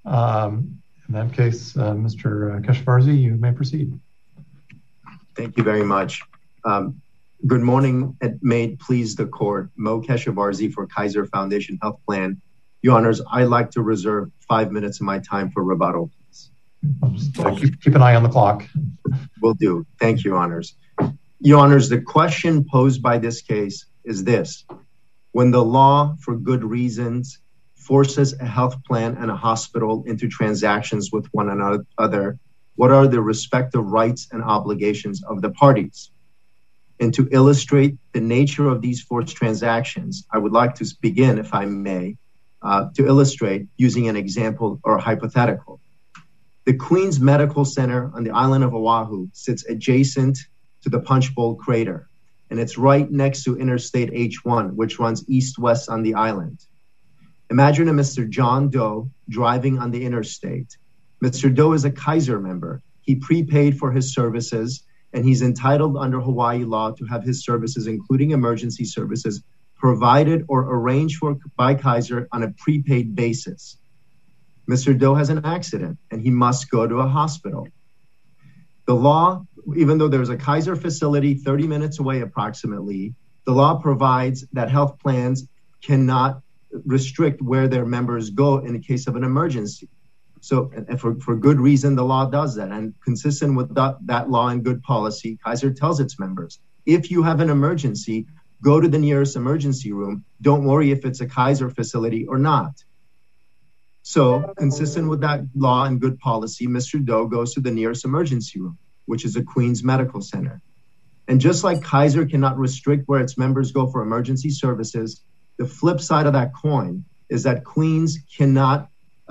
In that case, Mr. Keshavarzi, you may proceed. Thank you very much. Good morning. May it please the court. Mo Keshavarzi for Kaiser Foundation Health Plan. Your Honors, I'd like to reserve 5 minutes of my time for rebuttal, please. Keep an eye on the clock. Will do. Thank you, Your Honors. Your Honors, the question posed by this case is this. When the law, for good reasons, forces a health plan and a hospital into transactions with one another, what are the respective rights and obligations of the parties? And to illustrate the nature of these forced transactions, I would like to begin, if I may, to illustrate using an example or a hypothetical. The Queens Medical Center on the island of Oahu sits adjacent to the Punchbowl Crater, and it's right next to Interstate H1, which runs east-west on the island. Imagine a Mr. John Doe driving on the interstate. Mr. Doe is a Kaiser member. He prepaid for his services, and he's entitled under Hawaii law to have his services, including emergency services, provided or arranged for by Kaiser on a prepaid basis. Mr. Doe has an accident and he must go to a hospital. The law, even though there's a Kaiser facility 30 minutes away approximately, the law provides that health plans cannot restrict where their members go in the case of an emergency. So for good reason, the law does that. And consistent with that law and good policy, Kaiser tells its members, if you have an emergency, go to the nearest emergency room. Don't worry if it's a Kaiser facility or not. So consistent with that law and good policy, Mr. Doe goes to the nearest emergency room, which is a Queens Medical Center. And just like Kaiser cannot restrict where its members go for emergency services, the flip side of that coin is that Queens cannot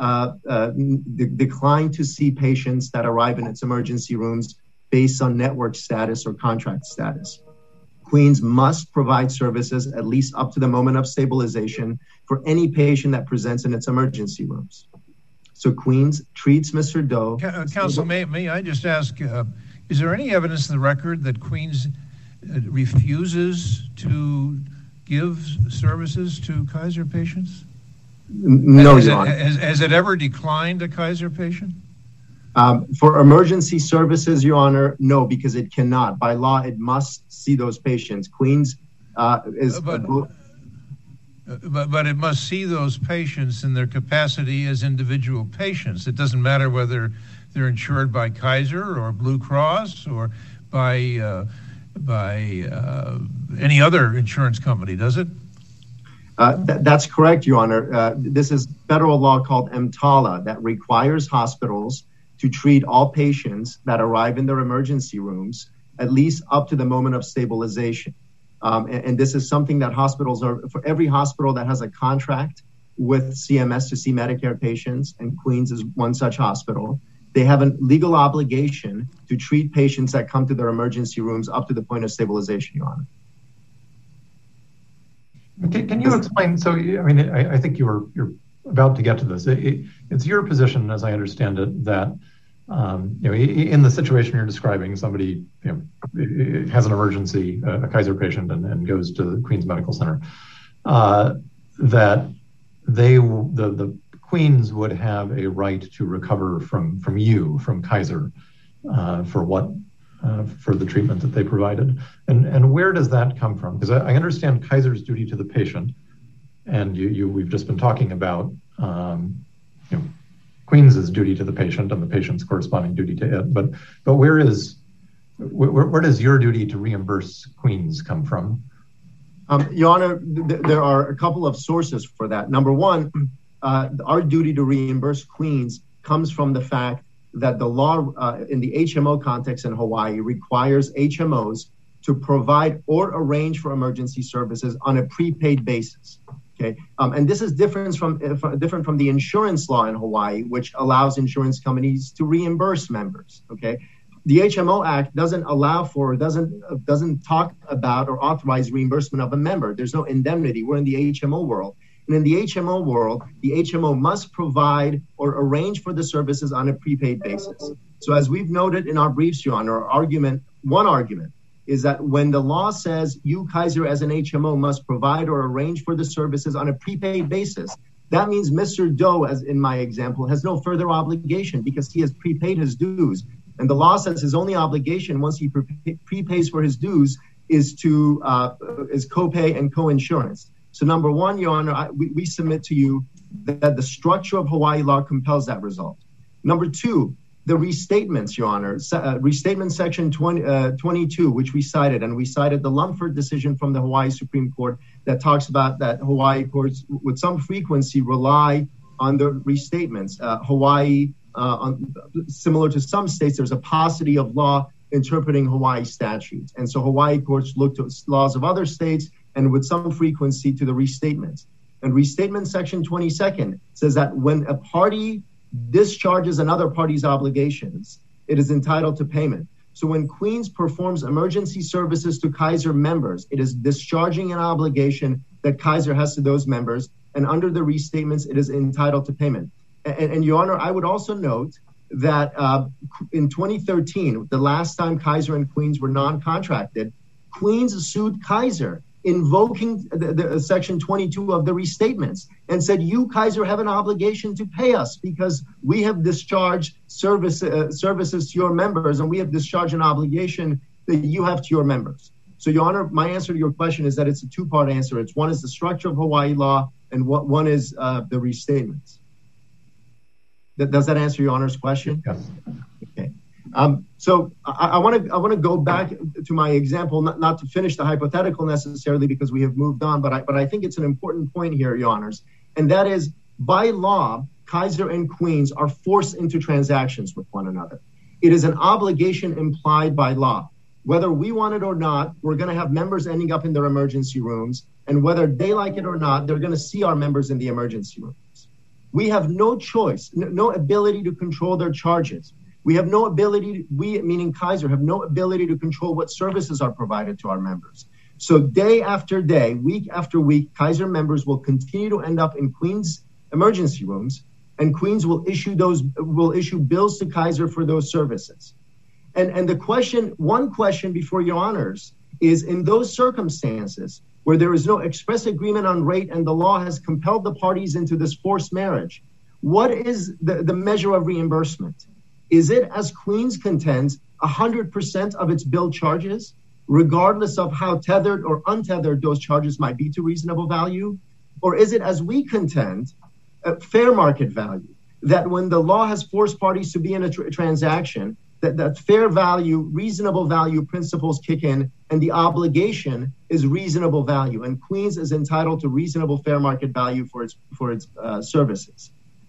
decline to see patients that arrive in its emergency rooms based on network status or contract status. Queens must provide services at least up to the moment of stabilization for any patient that presents in its emergency rooms. So Queens treats Mr. Doe. Counsel, may I just ask, is there any evidence in the record that Queens refuses to give services to Kaiser patients? No, Your Honor. Has it ever declined a Kaiser patient? For emergency services, Your Honor, no, because it cannot. By law, it must see those patients. Queens is... But it must see those patients in their capacity as individual patients. It doesn't matter whether they're insured by Kaiser or Blue Cross or by any other insurance company, does it? That's correct, Your Honor. This is federal law called EMTALA that requires hospitals to treat all patients that arrive in their emergency rooms, at least up to the moment of stabilization. And this is something that hospitals are, for every hospital that has a contract with CMS to see Medicare patients, and Queens is one such hospital, they have a legal obligation to treat patients that come to their emergency rooms up to the point of stabilization, Your Honor. Can you explain? So, I mean, I think you're about to get to this. It's your position, as I understand it, that in the situation you're describing, somebody has an emergency, a Kaiser patient, and goes to the Queens Medical Center, that the Queens would have a right to recover from Kaiser, for the treatment that they provided. And where does that come from? Because I understand Kaiser's duty to the patient, and we've just been talking about Queens's duty to the patient and the patient's corresponding duty to it. But where does your duty to reimburse Queens come from? Your Honor, there are a couple of sources for that. Number one, our duty to reimburse Queens comes from the fact that the law in the HMO context in Hawaii requires HMOs to provide or arrange for emergency services on a prepaid basis. Okay, and this is different from the insurance law in Hawaii, which allows insurance companies to reimburse members. Okay, the HMO Act doesn't allow for, doesn't talk about or authorize reimbursement of a member. There's no indemnity. We're in the HMO world. And in the HMO world, the HMO must provide or arrange for the services on a prepaid basis. So as we've noted in our briefs, Your Honor, one argument is that when the law says you, Kaiser, as an HMO must provide or arrange for the services on a prepaid basis, that means Mr. Doe, as in my example, has no further obligation because he has prepaid his dues. And the law says his only obligation once he prepays for his dues is copay and co-insurance. So number one, Your Honor, we submit to you that the structure of Hawaii law compels that result. Number two, the restatements, Your Honor, restatement section 22, which we cited, and we cited the Lumford decision from the Hawaii Supreme Court that talks about that Hawaii courts with some frequency rely on the restatements. Hawaii, similar to some states, there's a paucity of law interpreting Hawaii statutes. And so Hawaii courts look to laws of other states and with some frequency to the restatements. And restatement section 22nd says that when a party discharges another party's obligations, it is entitled to payment. So when Queens performs emergency services to Kaiser members, it is discharging an obligation that Kaiser has to those members. And under the restatements, it is entitled to payment. And Your Honor, I would also note that in 2013, the last time Kaiser and Queens were non-contracted, Queens sued Kaiser, invoking the section 22 of the restatements and said, you, Kaiser, have an obligation to pay us because we have discharged services to your members and we have discharged an obligation that you have to your members. So, Your Honor, my answer to your question is that it's a two-part answer. It's one is the structure of Hawaii law and one is the restatements. Does that answer Your Honor's question? Yes. Okay. So I want to go back to my example, not to finish the hypothetical necessarily because we have moved on, but I think it's an important point here, Your Honors, and that is by law, Kaiser and Queens are forced into transactions with one another. It is an obligation implied by law. Whether we want it or not, we're going to have members ending up in their emergency rooms, and whether they like it or not, they're going to see our members in the emergency rooms. We have no choice, no ability to control their charges. We have no ability, we, meaning Kaiser, have no ability to control what services are provided to our members. So day after day, week after week, Kaiser members will continue to end up in Queens emergency rooms, and Queens will issue bills to Kaiser for those services. And the question, one question before Your Honors is in those circumstances where there is no express agreement on rate and the law has compelled the parties into this forced marriage, what is the measure of reimbursement? Is it, as Queens contends, 100% of its bill charges, regardless of how tethered or untethered those charges might be to reasonable value? Or is it, as we contend, a fair market value, that when the law has forced parties to be in a transaction, that fair value, reasonable value principles kick in and the obligation is reasonable value, and Queens is entitled to reasonable fair market value for its services.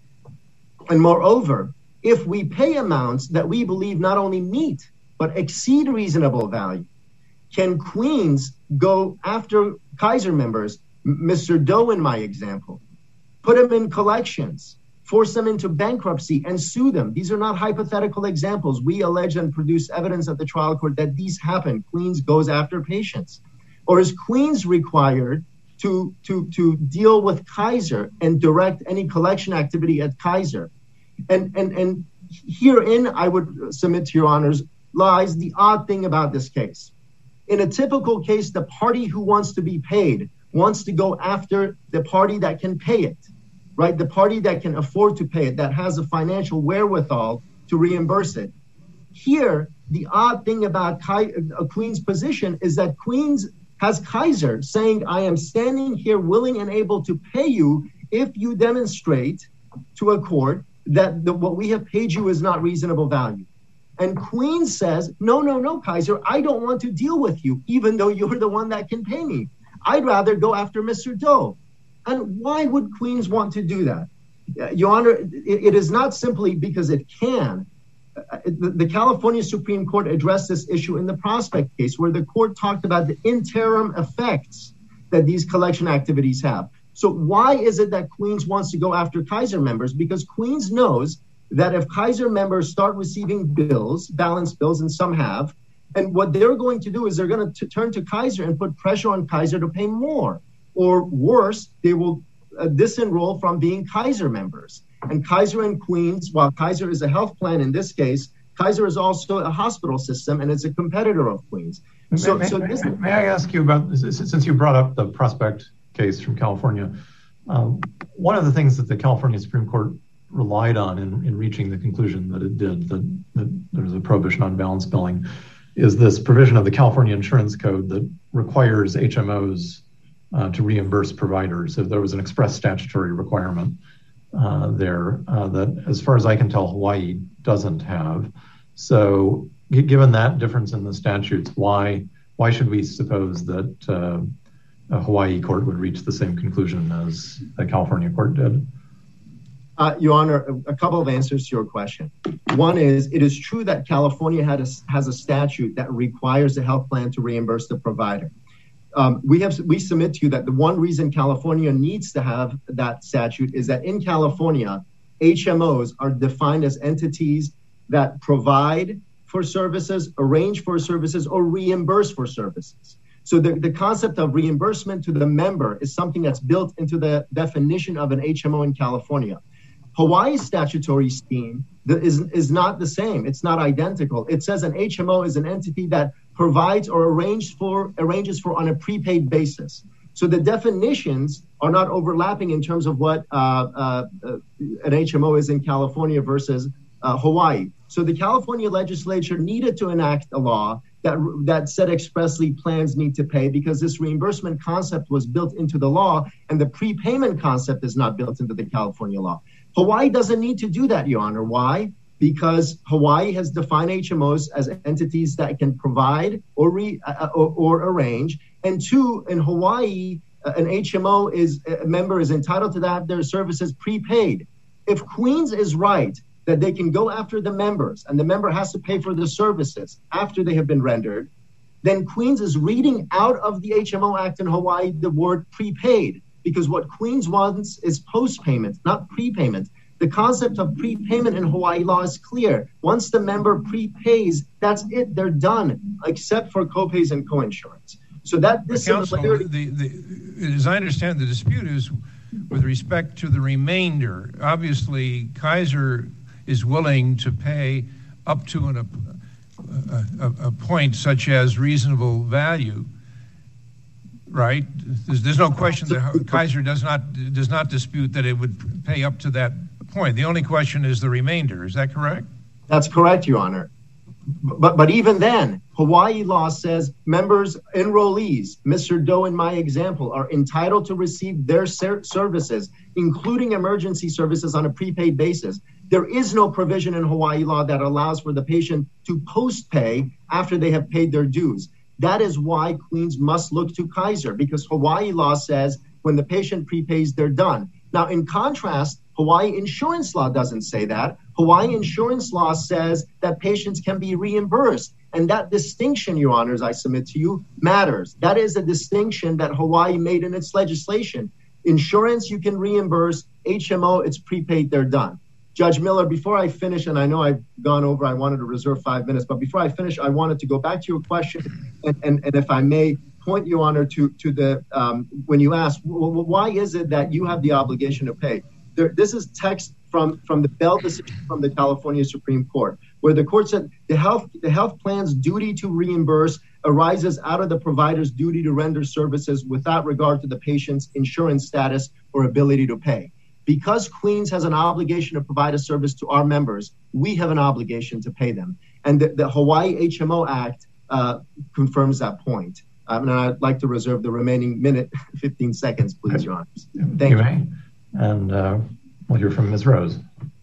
And moreover, if we pay amounts that we believe not only meet but exceed reasonable value, can Queens go after Kaiser members, Mr. Doe in my example, put them in collections, force them into bankruptcy and sue them? These are not hypothetical examples. We allege and produce evidence at the trial court that these happen. Queens goes after patients. Or is Queens required to deal with Kaiser and direct any collection activity at Kaiser? And herein, I would submit to Your Honors, lies the odd thing about this case. In a typical case, the party who wants to be paid wants to go after the party that can pay it, right? The party that can afford to pay it, that has a financial wherewithal to reimburse it. Here, the odd thing about Queens' position is that Queens has Kaiser saying, I am standing here willing and able to pay you if you demonstrate to a court that what we have paid you is not reasonable value. And Queens says, no, Kaiser, I don't want to deal with you, even though you're the one that can pay me. I'd rather go after Mr. Doe. And why would Queens want to do that? Your Honor, it is not simply because it can. The California Supreme Court addressed this issue in the Prospect case, where the court talked about the interim effects that these collection activities have. So why is it that Queens wants to go after Kaiser members? Because Queens knows that if Kaiser members start receiving bills, balanced bills, and some have, and what they're going to do is they're going to turn to Kaiser and put pressure on Kaiser to pay more. Or worse, they will disenroll from being Kaiser members. And Kaiser and Queens, while Kaiser is a health plan in this case, Kaiser is also a hospital system and it's a competitor of Queens. May I ask you about, since you brought up the Prospect case from California, One of the things that the California Supreme Court relied on in reaching the conclusion that it did, that there's a prohibition on balance billing, is this provision of the California Insurance Code that requires HMOs to reimburse providers. So there was an express statutory requirement there that, as far as I can tell, Hawaii doesn't have. So given that difference in the statutes, why should we suppose that a Hawaii court would reach the same conclusion as a California court did? Your Honor, a couple of answers to your question. One is, it is true that California has a statute that requires the health plan to reimburse the provider. We submit to you that the one reason California needs to have that statute is that in California, HMOs are defined as entities that provide for services, arrange for services, or reimburse for services. So the concept of reimbursement to the member is something that's built into the definition of an HMO in California. Hawaii's statutory scheme is not the same. It's not identical. It says an HMO is an entity that provides or arranges for on a prepaid basis. So the definitions are not overlapping in terms of what an HMO is in California versus Hawaii. So the California legislature needed to enact a law that said expressly plans need to pay, because this reimbursement concept was built into the law and the prepayment concept is not built into the California law. Hawaii doesn't need to do that, Your Honor. Why? Because Hawaii has defined HMOs as entities that can provide or arrange. And two, in Hawaii, an HMO a member is entitled to have their services prepaid. If Queens is right that they can go after the members and the member has to pay for the services after they have been rendered, then Queens is reading out of the HMO Act in Hawaii the word prepaid, because what Queens wants is post-payment, not prepayment. The concept of prepayment in Hawaii law is clear. Once the member prepays, that's it. They're done, except for copays and coinsurance. So that this Counsel, as I understand, the dispute is with respect to the remainder. Obviously, Kaiser is willing to pay up to a point such as reasonable value, right? There's no question that Kaiser does not dispute that it would pay up to that point. The only question is the remainder. Is that correct? That's correct, Your Honor. But even then, Hawaii law says members, enrollees, Mr. Doe in my example, are entitled to receive their services, including emergency services, on a prepaid basis. There is no provision in Hawaii law that allows for the patient to post-pay after they have paid their dues. That is why Queens must look to Kaiser, because Hawaii law says when the patient prepays, they're done. Now, in contrast, Hawaii insurance law doesn't say that. Hawaii insurance law says that patients can be reimbursed. And that distinction, Your Honors, I submit to you, matters. That is a distinction that Hawaii made in its legislation. Insurance, you can reimburse. HMO, it's prepaid, they're done. Judge Miller, before I finish, and I know I've gone over, I wanted to reserve 5 minutes, but before I finish, I wanted to go back to your question. And if I may point, Your Honor, to the, when you asked, well, why is it that you have the obligation to pay? This is text from the Bell decision from the California Supreme Court, where the court said the health plan's duty to reimburse arises out of the provider's duty to render services without regard to the patient's insurance status or ability to pay. Because Queens has an obligation to provide a service to our members, we have an obligation to pay them. And the Hawaii HMO Act confirms that point. And I'd like to reserve the remaining minute, 15 seconds, please, Your Honors. Thank you. May. And we'll hear from Ms. Rose.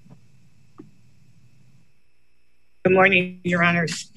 Good morning, Your Honors.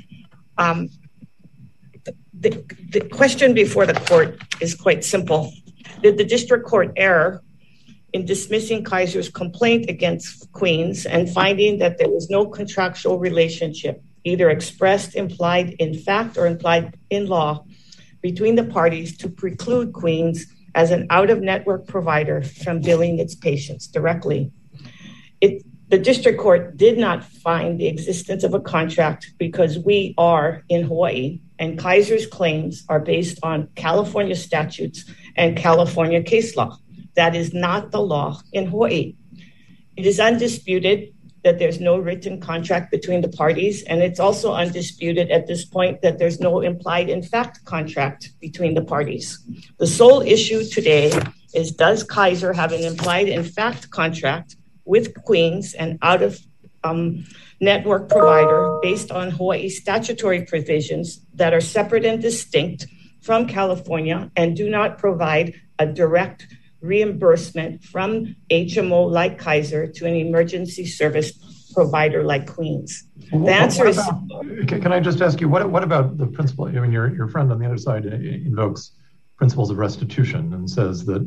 The question before the court is quite simple. Did the district court err in dismissing Kaiser's complaint against Queens and finding that there was no contractual relationship, either expressed, implied in fact, or implied in law, between the parties to preclude Queens as an out-of-network provider from billing its patients directly? The district court did not find the existence of a contract because we are in Hawaii, and Kaiser's claims are based on California statutes and California case law. That is not the law in Hawaii. It is undisputed that there's no written contract between the parties, and it's also undisputed at this point that there's no implied in fact contract between the parties. The sole issue today is, does Kaiser have an implied in fact contract with Queens, an out of network provider based on Hawaii statutory provisions that are separate and distinct from California and do not provide a direct reimbursement from HMO like Kaiser to an emergency service provider like Queens? The answer is... Can I just ask you, what about the principle? I mean, your friend on the other side invokes principles of restitution and says that,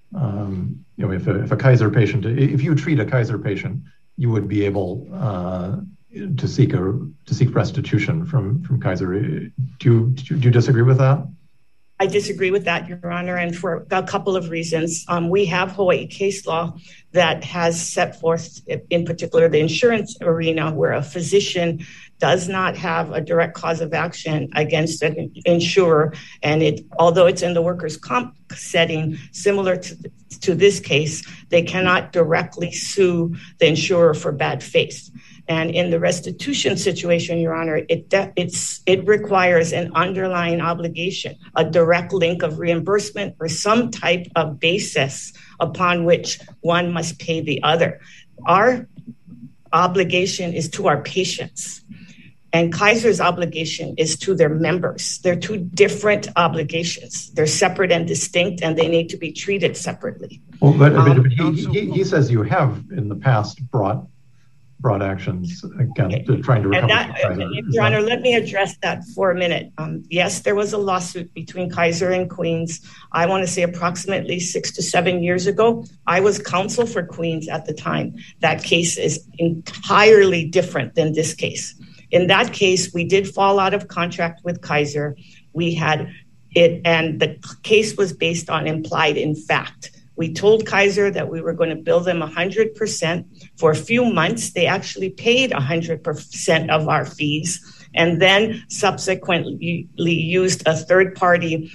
if a Kaiser patient, if you treat a Kaiser patient, you would be able to seek restitution from Kaiser. Do you disagree with that? I disagree with that, Your Honor, and for a couple of reasons. We have Hawaii case law that has set forth, in particular, the insurance arena, where a physician does not have a direct cause of action against an insurer. And although it's in the workers' comp setting, similar to this case, they cannot directly sue the insurer for bad faith. And in the restitution situation, Your Honor, it requires an underlying obligation, a direct link of reimbursement or some type of basis upon which one must pay the other. Our obligation is to our patients, and Kaiser's obligation is to their members. They're two different obligations. They're separate and distinct, and they need to be treated separately. Well, but he says you have in the past brought actions against trying to recover Kaiser. Your Honor, let me address that for a minute. Yes, there was a lawsuit between Kaiser and Queens. I want to say approximately 6 to 7 years ago. I was counsel for Queens at the time. That case is entirely different than this case. In that case, we did fall out of contract with Kaiser. We had it, and the case was based on implied in fact. We told Kaiser that we were going to bill them 100%. For a few months, they actually paid 100% of our fees, and then subsequently used a third party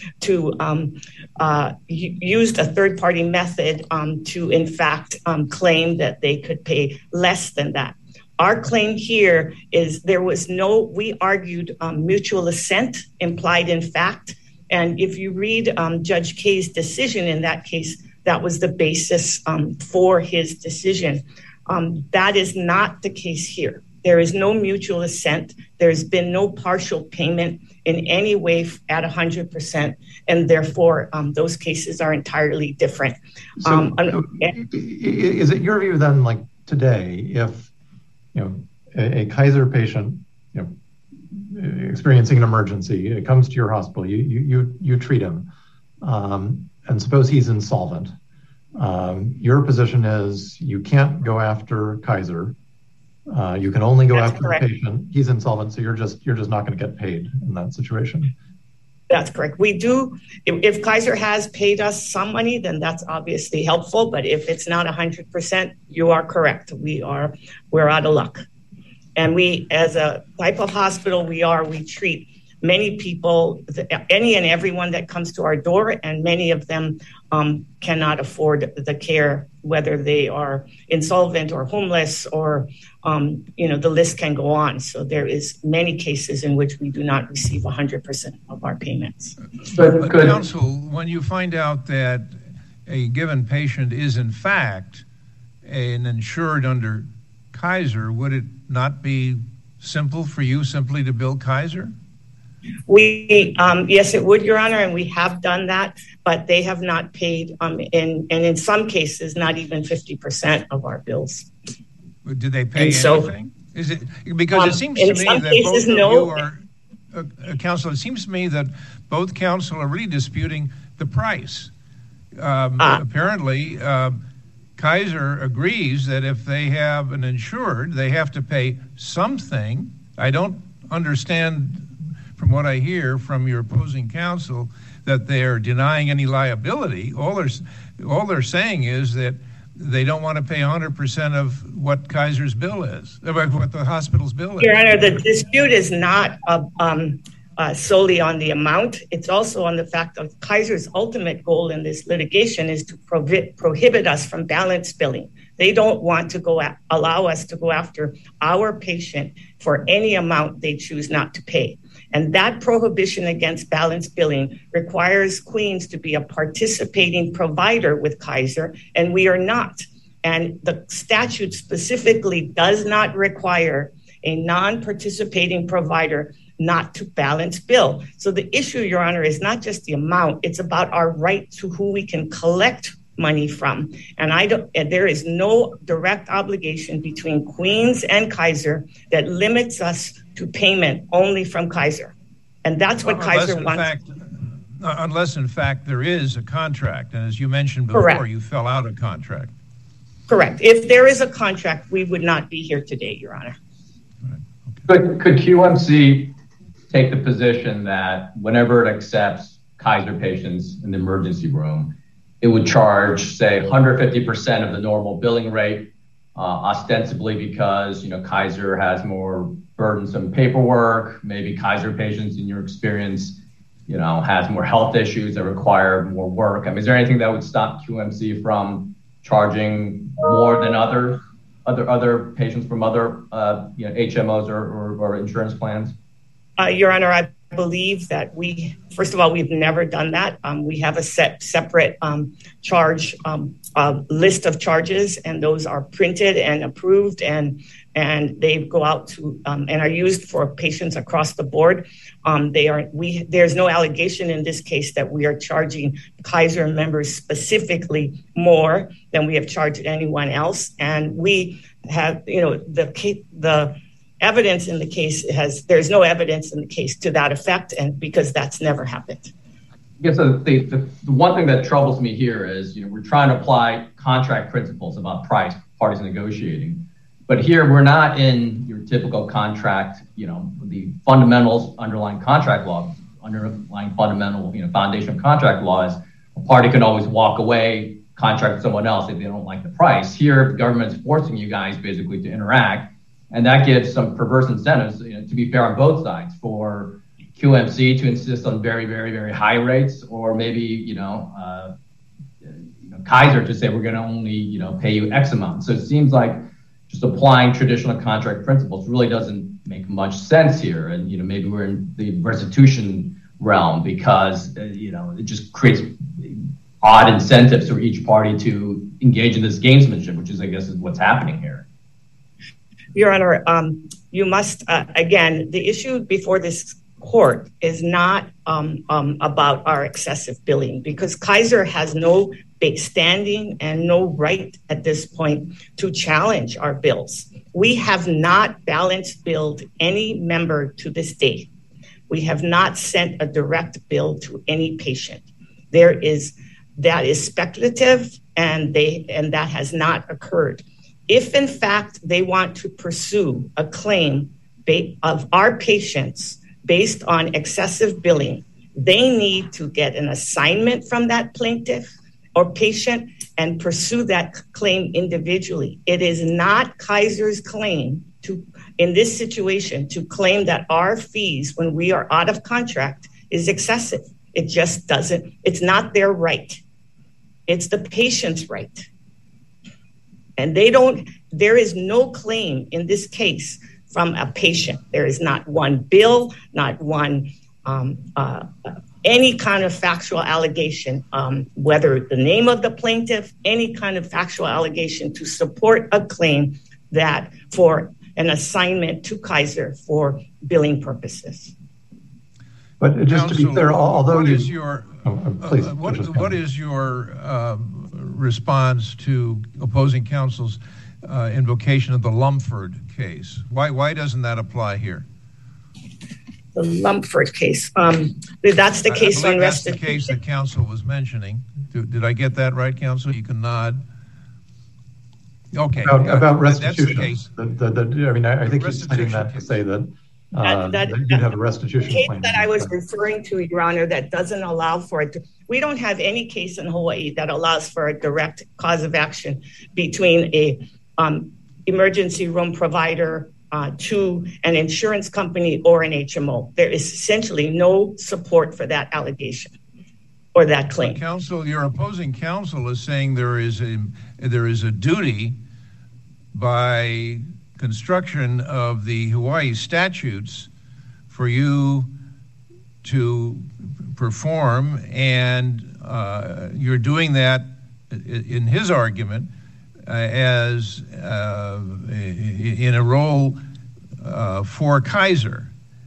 method to in fact claim that they could pay less than that. Our claim here is we argued mutual assent, implied in fact. And if you read Judge Kaye's decision in that case, that was the basis for his decision. That is not the case here. There is no mutual assent. There's been no partial payment in any way at 100%, and therefore those cases are entirely different. So, is it your view then, like today, if a Kaiser patient, experiencing an emergency, it comes to your hospital, you treat him, and suppose he's insolvent, your position is you can't go after Kaiser. You can only go after the patient. He's insolvent, so you're just not going to get paid in that situation. That's correct. We do. If Kaiser has paid us some money, then that's obviously helpful. But if it's not 100%, you are correct. We're out of luck. And we, as a type of hospital, we treat many people, any and everyone that comes to our door, and many of them cannot afford the care, whether they are insolvent or homeless, or the list can go on. So there is many cases in which we do not receive 100% of our payments. But counsel, when you find out that a given patient is in fact an insured under Kaiser, would it not be simple for you simply to bill Kaiser? Yes, it would, Your Honor, and we have done that, but they have not paid, and in some cases, not even 50% of our bills. Did they pay anything? Is it because it seems to me that both of you are counsel? It seems to me that both counsel are really disputing the price. Apparently, Kaiser agrees that if they have an insured, they have to pay something. I don't understand, from what I hear from your opposing counsel, that they're denying any liability. All they're saying is that they don't want to pay 100% of what Kaiser's bill is, what the hospital's bill is. Your Honor, the dispute is not solely on the amount. It's also on the fact that Kaiser's ultimate goal in this litigation is to prohibit us from balance billing. They don't want to allow us to go after our patient for any amount they choose not to pay. And that prohibition against balance billing requires Queens to be a participating provider with Kaiser, and we are not. And the statute specifically does not require a non-participating provider not to balance bill. So the issue, Your Honor, is not just the amount, it's about our right to who we can collect money from. And there is no direct obligation between Queens and Kaiser that limits us to payment only from Kaiser. And that's what Kaiser wants. Unless in fact there is a contract. And as you mentioned before, Correct. You fell out of contract. Correct. If there is a contract, we would not be here today, Your Honor. Could QMC take the position that whenever it accepts Kaiser patients in the emergency room, it would charge, say, 150% of the normal billing rate, ostensibly because, Kaiser has more burdensome paperwork, maybe Kaiser patients, in your experience, has more health issues that require more work. I mean, is there anything that would stop QMC from charging more than other patients from other HMOs or insurance plans? Your Honor, I believe that first of all, we've never done that. We have a separate charge list of charges, and those are printed and approved, and they go out to and are used for patients across the board. There's no allegation in this case that we are charging Kaiser members specifically more than we have charged anyone else, and we have the evidence in the case there's no evidence in the case to that effect, and because that's never happened. I guess the one thing that troubles me here is, we're trying to apply contract principles about price, parties negotiating. But here we're not in your typical contract, the fundamentals underlying contract law, underlying fundamental, foundation of contract laws. A party can always walk away, contract with someone else if they don't like the price. Here, the government's forcing you guys basically to interact. And that gives some perverse incentives, to be fair on both sides, for QMC to insist on very, very, very high rates, or maybe, Kaiser to say we're going to only, pay you X amount. So it seems like just applying traditional contract principles really doesn't make much sense here. And, maybe we're in the restitution realm because, it just creates odd incentives for each party to engage in this gamesmanship, which is, I guess, is what's happening here. Your Honor, you must, again, the issue before this court is not about our excessive billing, because Kaiser has no standing and no right at this point to challenge our bills. We have not balance billed any member to this day. We have not sent a direct bill to any patient. That is speculative, and that has not occurred. If, in fact, they want to pursue a claim of our patients based on excessive billing, they need to get an assignment from that plaintiff or patient and pursue that claim individually. It is not Kaiser's claim in this situation to claim that our fees when we are out of contract is excessive. It just doesn't. It's not their right. It's the patient's right. And there is no claim in this case from a patient. There is not one bill, not one, any kind of factual allegation, whether the name of the plaintiff, any kind of factual allegation to support a claim that for an assignment to Kaiser for billing purposes. But just to be clear, although what is your response to opposing counsel's invocation of the Lumford case? Why doesn't that apply here? The Lumford case. That's the case on restitution. That's the case that counsel was mentioning. Did I get that right, counsel? You can nod. Okay. About restitution. That's the I case. think he's citing that to say that you have a restitution case claim. That I was referring to, Your Honor, that doesn't allow for it. We don't have any case in Hawaii that allows for a direct cause of action between a emergency room provider to an insurance company or an HMO. There is essentially no support for that allegation or that claim. Counsel, your opposing counsel is saying there is a duty by construction of the Hawaii statutes for you to perform, and you're doing that in his argument as in a role for Kaiser.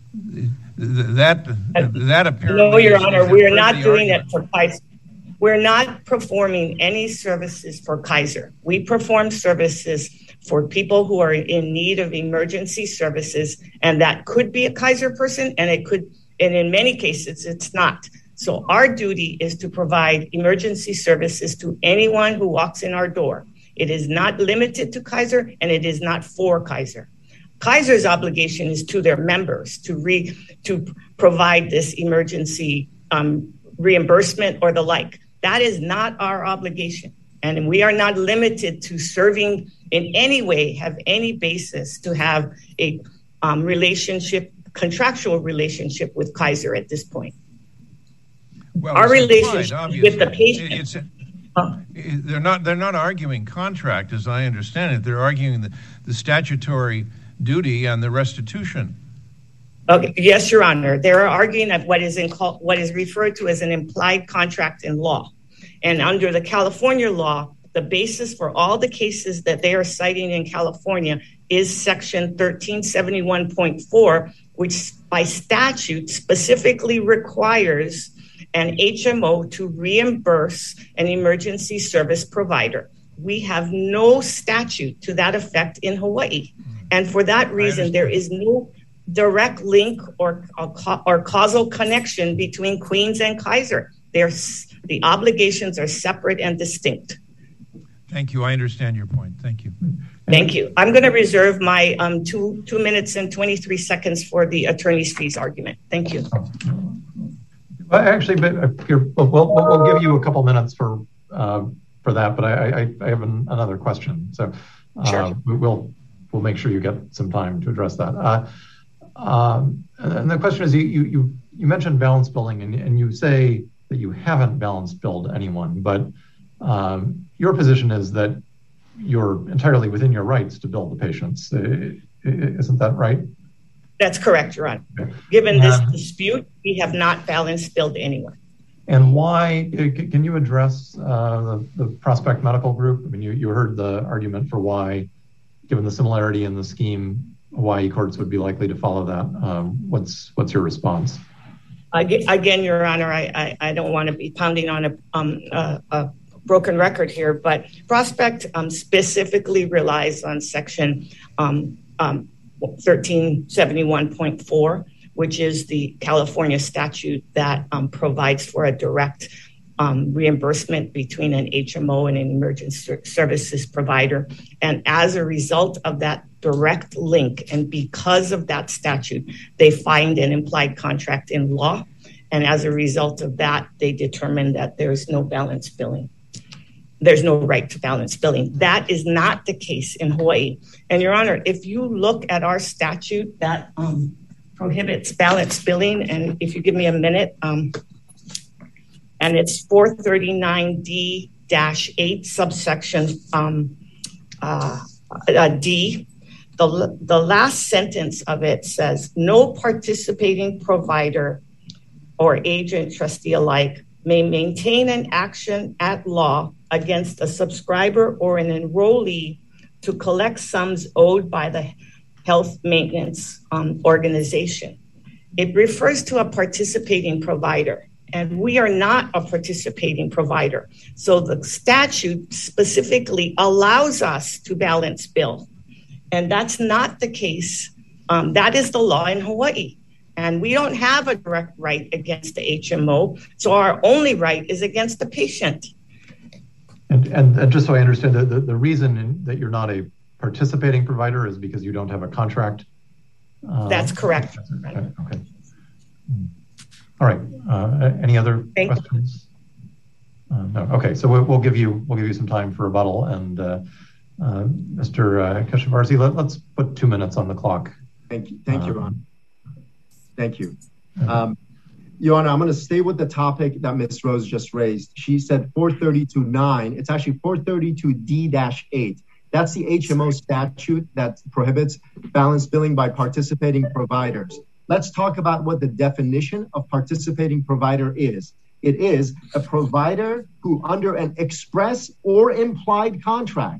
That apparently. No, Your Honor, we are not doing it for Kaiser. We're not performing any services for Kaiser. We perform services for people who are in need of emergency services, and that could be a Kaiser person, and in many cases, it's not. So our duty is to provide emergency services to anyone who walks in our door. It is not limited to Kaiser, and it is not for Kaiser. Kaiser's obligation is to their members to provide this emergency reimbursement or the like. That is not our obligation. And we are not limited to serving in any way, have any basis to have a contractual relationship with Kaiser at this point. Well, our relationship with the patient. They're not arguing contract, as I understand it. They're arguing the statutory duty and the restitution. Okay. Yes, Your Honor. They're arguing that what is referred to as an implied contract in law. And under the California law, the basis for all the cases that they are citing in California is Section 1371.4, which by statute specifically requires an HMO to reimburse an emergency service provider. We have no statute to that effect in Hawaii. And for that reason, there is no direct link or causal connection between Queens and Kaiser. The obligations are separate and distinct. Thank you. I understand your point. Thank you. Thank you. I'm going to reserve my 2 minutes and 23 seconds for the attorney's fees argument. Thank you. Actually, we'll give you a couple minutes for that, but I have another question. So sure. We'll make sure you get some time to address that. And the question is, you mentioned balance billing, and you say that you haven't balance billed anyone, but your position is that you're entirely within your rights to bill the patients. Isn't that right? That's correct, Your Honor. Okay. Given this dispute, we have not balance billed anyone. And why? Can you address the Prospect Medical Group? I mean, you heard the argument for why, given the similarity in the scheme, Hawaii courts would be likely to follow that. What's your response? Again, Your Honor, I don't want to be pounding on a broken record here, but Prospect specifically relies on Section 1371.4, which is the California statute that provides for a direct reimbursement between an HMO and an emergency services provider. And as a result of that direct link, and because of that statute, they find an implied contract in law. And as a result of that, they determine that there's no balance billing. There's no right to balance billing. That is not the case in Hawaii. And Your Honor, if you look at our statute that prohibits balance billing, and if you give me a minute, and it's 439D-8 subsection D, the last sentence of it says, no participating provider or agent, trustee alike, may maintain an action at law against a subscriber or an enrollee to collect sums owed by the health maintenance organization. It refers to a participating provider, and we are not a participating provider. So the statute specifically allows us to balance bill, and that's not the case. That is the law in Hawaii. And we don't have a direct right against the HMO. So our only right is against the patient. And just so I understand, the reason that you're not a participating provider is because you don't have a contract? That's correct. Okay. All right. Any other questions? No. Okay. So we'll give you some time for rebuttal. And Mr. Keshavarzi, let's put 2 minutes on the clock. Thank you. Thank you, Ron. Thank you. Your Honor, I'm going to stay with the topic that Ms. Rose just raised. She said 432.9. It's actually 432D-8. That's the HMO statute that prohibits balance billing by participating providers. let's talk about what the definition of participating provider is. It is a provider who, under an express or implied contract,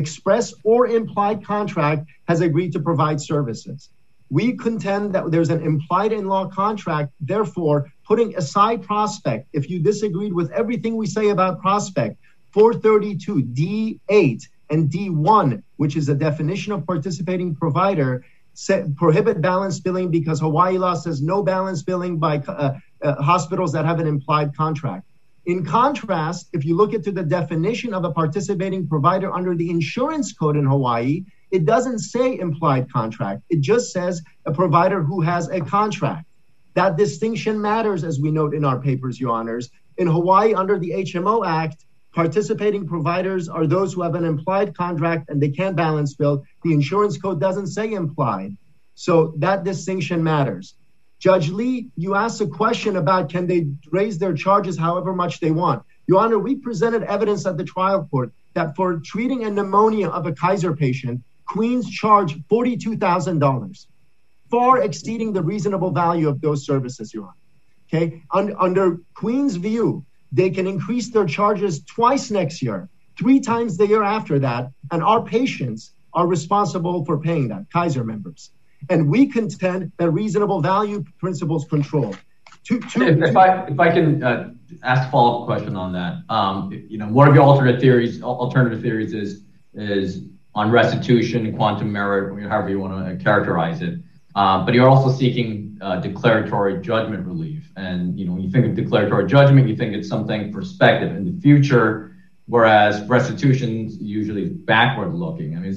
has agreed to provide services. We contend that there's an implied in-law contract. Therefore, putting aside Prospect, if you disagreed with everything we say about Prospect, 432 D8 and D1, which is a definition of participating provider, prohibit balance billing because Hawaii law says no balance billing by hospitals that have an implied contract. In contrast, if you look into the definition of a participating provider under the insurance code in Hawaii, it doesn't say implied contract. It just says a provider who has a contract. That distinction matters, as we note in our papers, Your Honors. In Hawaii, under the HMO Act, participating providers are those who have an implied contract and they can't balance bill. The insurance code doesn't say implied. So that distinction matters. Judge Lee, you asked a question about can they raise their charges however much they want. Your Honor, we presented evidence at the trial court that for treating a pneumonia of a Kaiser patient, Queens charged $42,000, far exceeding the reasonable value of those services, Your Honor. Okay, under Queens' view, they can increase their charges twice next year, 3 times the year after that, and our patients are responsible for paying that, Kaiser members. And we contend that reasonable value principles control. If I can ask a follow-up question on that, one of your alternative theories is on restitution, quantum merit, however you want to characterize it. But you're also seeking declaratory judgment relief. And when you think of declaratory judgment, you think it's something prospective in the future, whereas restitution is usually backward-looking. I mean,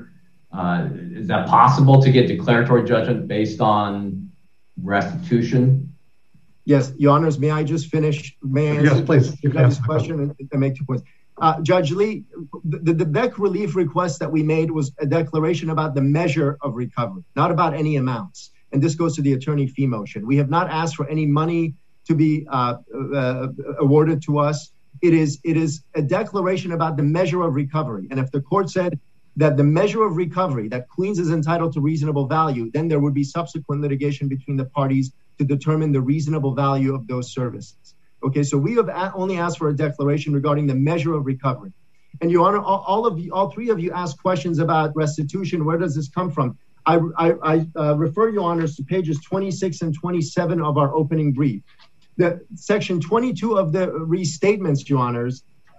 is that possible to get declaratory judgment based on restitution? Yes, Your Honors, may I just finish? May I answer this question and make 2 points? Judge Lee, the Beck relief request that we made was a declaration about the measure of recovery, not about any amounts. And this goes to the attorney fee motion. We have not asked for any money to be awarded to us. It is a declaration about the measure of recovery. And if the court said that the measure of recovery, that Queens is entitled to reasonable value, then there would be subsequent litigation between the parties to determine the reasonable value of those services. Okay, so we have only asked for a declaration regarding the measure of recovery. And Your Honor, all 3 of you asked questions about restitution. Where does this come from? I refer Your Honors to pages 26 and 27 of our opening brief. The section 22 of the restatements, Your Honors,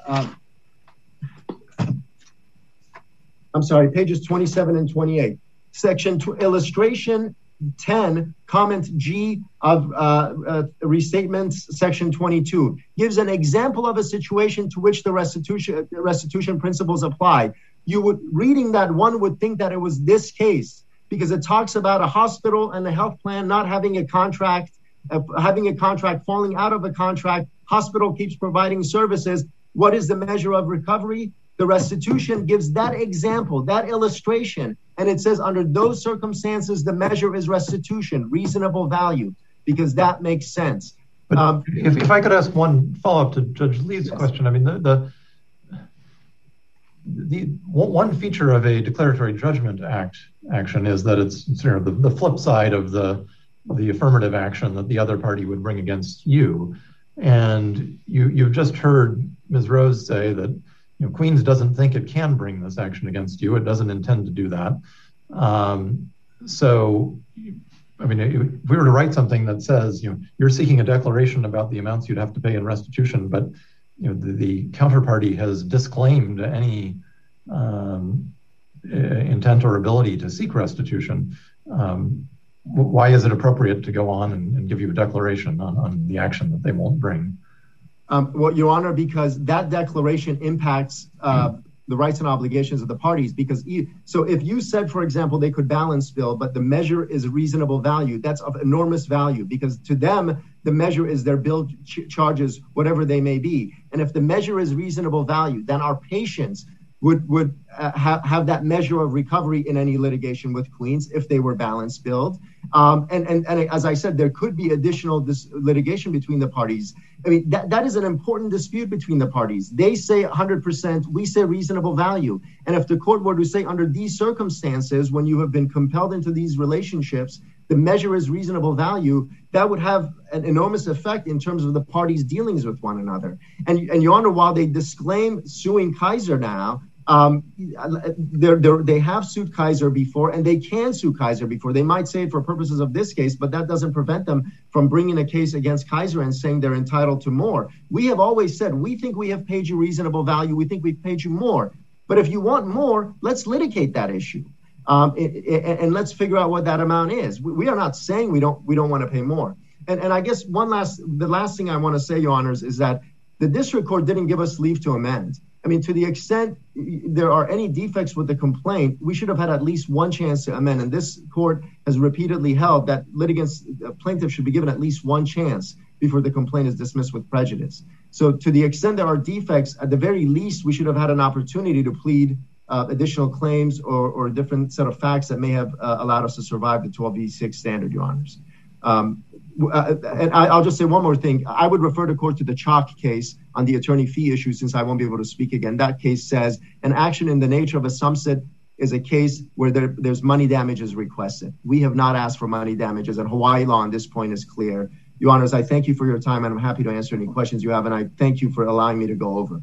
pages 27 and 28. Section illustration 10, comment G of restatements, section 22, gives an example of a situation to which the restitution principles apply. Reading that, one would think that it was this case, because it talks about a hospital and a health plan not having a contract, falling out of a contract, hospital keeps providing services. What is the measure of recovery? The restitution gives that example, that illustration, and it says under those circumstances, the measure is restitution, reasonable value, because that makes sense. But if I could ask one follow-up to Judge Lee's question, I mean, the one feature of a declaratory judgment action is that it's the flip side of the affirmative action that the other party would bring against you. And you've just heard Ms. Rose say that Queens doesn't think it can bring this action against you. It doesn't intend to do that. So, I mean, if we were to write something that says, you're seeking a declaration about the amounts you'd have to pay in restitution, but the counterparty has disclaimed any intent or ability to seek restitution, why is it appropriate to go on and give you a declaration on the action that they won't bring? Well, Your Honor, because that declaration impacts the rights and obligations of the parties. So if you said, for example, they could balance bill, but the measure is reasonable value, that's of enormous value, because to them, the measure is their bill charges, whatever they may be. And if the measure is reasonable value, then our patients would have that measure of recovery in any litigation with Queens if they were balance billed. And as I said, there could be additional litigation between the parties. I mean, that is an important dispute between the parties. They say 100%, we say reasonable value. And if the court were to say under these circumstances, when you have been compelled into these relationships, the measure is reasonable value, that would have an enormous effect in terms of the parties' dealings with one another. And Your Honor, while they disclaim suing Kaiser now, they have sued Kaiser before, and they can sue Kaiser before. They might say it for purposes of this case, but that doesn't prevent them from bringing a case against Kaiser and saying they're entitled to more. We have always said, we think we have paid you reasonable value. We think we've paid you more. But if you want more, let's litigate that issue. And let's figure out what that amount is. We are not saying we don't want to pay more. And I guess the last thing I want to say, Your Honors, is that the district court didn't give us leave to amend. I mean, to the extent there are any defects with the complaint, we should have had at least one chance to amend. And this court has repeatedly held that plaintiffs should be given at least one chance before the complaint is dismissed with prejudice. So to the extent there are defects, at the very least, we should have had an opportunity to plead additional claims or a different set of facts that may have allowed us to survive the 12v6 standard, Your Honors. And I'll just say one more thing. I would refer the court to the Chalk case on the attorney fee issue, since I won't be able to speak again. That case says an action in the nature of a sumsit is a case where there's money damages requested. We have not asked for money damages, and Hawaii law on this point is clear. Your Honors, I thank you for your time, and I'm happy to answer any questions you have, and I thank you for allowing me to go over.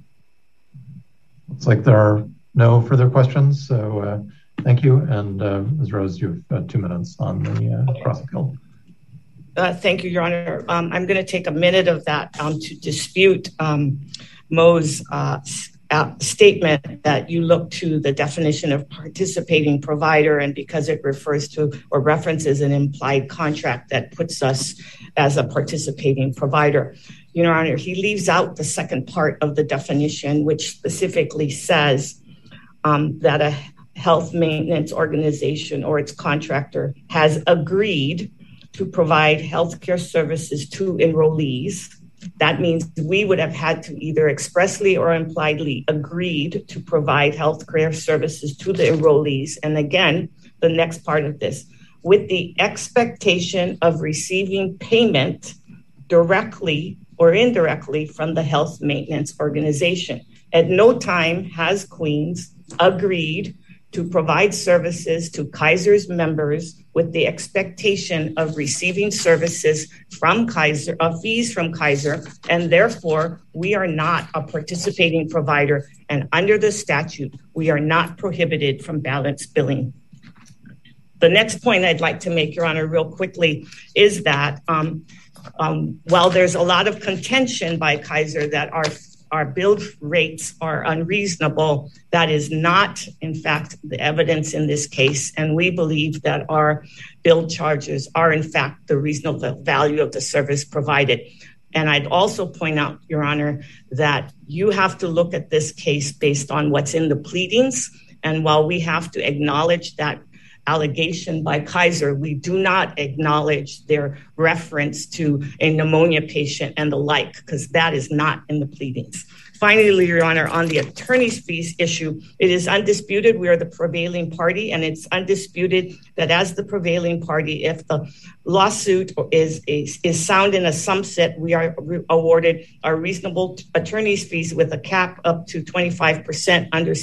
Looks like there are no further questions, so thank you. And Ms. Rose, you have 2 minutes on the cross appeal. Thank you, Your Honor. I'm going to take a minute of that to dispute Mo's statement that you look to the definition of participating provider, and because it refers to or references an implied contract that puts us as a participating provider. Your Honor, he leaves out the second part of the definition, which specifically says that a health maintenance organization or its contractor has agreed to provide healthcare services to enrollees. That means we would have had to either expressly or impliedly agreed to provide healthcare services to the enrollees. And again, the next part of this, with the expectation of receiving payment directly or indirectly from the health maintenance organization. At no time has Queens agreed to provide services to Kaiser's members with the expectation of receiving services from Kaiser, fees from Kaiser, and therefore we are not a participating provider. And under the statute, we are not prohibited from balance billing. The next point I'd like to make, Your Honor, real quickly, is that while there's a lot of contention by Kaiser that our billed rates are unreasonable, that is not, in fact, the evidence in this case. And we believe that our billed charges are, in fact, the reasonable value of the service provided. And I'd also point out, Your Honor, that you have to look at this case based on what's in the pleadings. And while we have to acknowledge that allegation by Kaiser, we do not acknowledge their reference to a pneumonia patient and the like, because that is not in the pleadings. Finally, Your Honor, on the attorney's fees issue, it is undisputed we are the prevailing party, and it's undisputed that as the prevailing party, if the lawsuit is sound in a sumsit, we are awarded our reasonable attorney's fees with a cap up to 25% under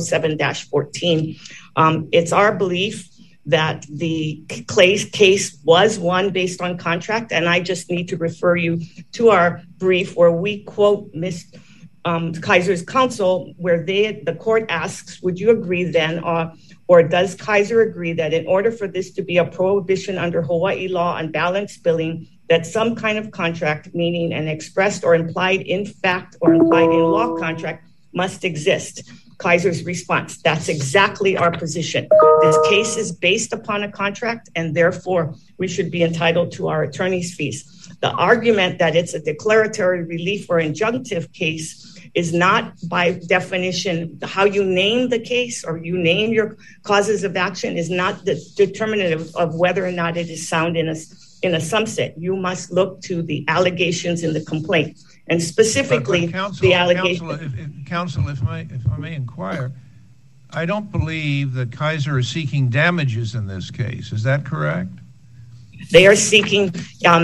607-14. It's our belief that the case was won based on contract, and I just need to refer you to our brief where we quote Ms. Kaiser's counsel, where the court asks, would you agree then, or does Kaiser agree that in order for this to be a prohibition under Hawaii law on balance billing, that some kind of contract, meaning an expressed or implied in fact or implied in law contract, must exist? Kaiser's response, that's exactly our position. This case is based upon a contract, and therefore we should be entitled to our attorney's fees. The argument that it's a declaratory relief or injunctive case is not by definition how you name the case or you name your causes of action is not the determinative of whether or not it is sound in a sumsit. You must look to the allegations in the complaint, and specifically the allegation. Counsel, if I may inquire, I don't believe that Kaiser is seeking damages in this case. Is that correct? They are seeking,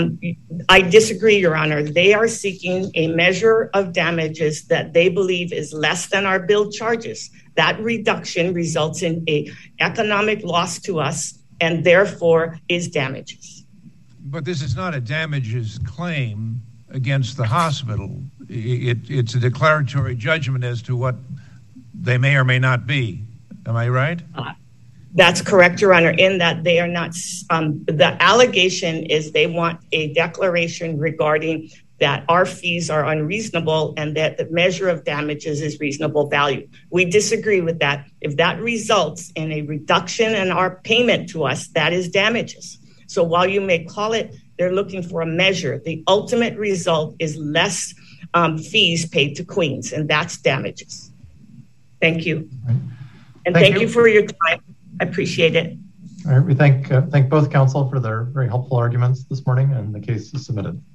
I disagree, Your Honor. They are seeking a measure of damages that they believe is less than our billed charges. That reduction results in an economic loss to us and therefore is damages. But this is not a damages claim against the hospital. It's a declaratory judgment as to what they may or may not be. Am I right? That's correct, Your Honor, in that they are not, the allegation is they want a declaration regarding that our fees are unreasonable and that the measure of damages is reasonable value. We disagree with that. If that results in a reduction in our payment to us, that is damages. So while you may call it, they're looking for a measure, the ultimate result is less fees paid to Queens, and that's damages. Thank you. Right. And thank you for your time. I appreciate it. All right, we thank both counsel for their very helpful arguments this morning, and the case is submitted.